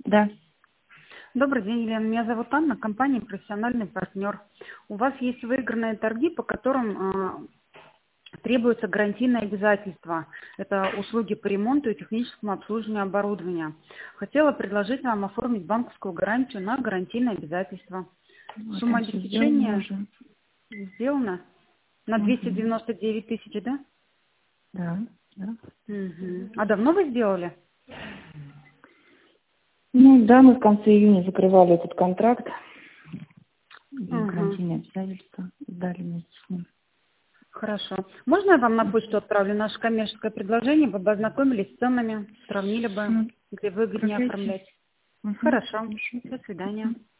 Да. Добрый день, Елена. Меня зовут Анна, компания «Профессиональный партнер». У вас есть выигранные торги, по которым требуются гарантийные обязательства. Это услуги по ремонту и техническому обслуживанию оборудования. Хотела предложить вам оформить банковскую гарантию на гарантийные обязательства. Вот Сумма там всё сделано обеспечения уже. сделана на 299 тысяч, да? Да, да. Угу. А давно вы сделали? Ну да, мы в конце июня закрывали этот контракт. И Угу. гарантийные обязательства сдали вместе с ним. Хорошо. Можно я вам на почту отправлю наше коммерческое предложение? Вы бы ознакомились с ценами, сравнили бы, где выгоднее Отправляйте. оформлять. Хорошо. Хорошо. До свидания.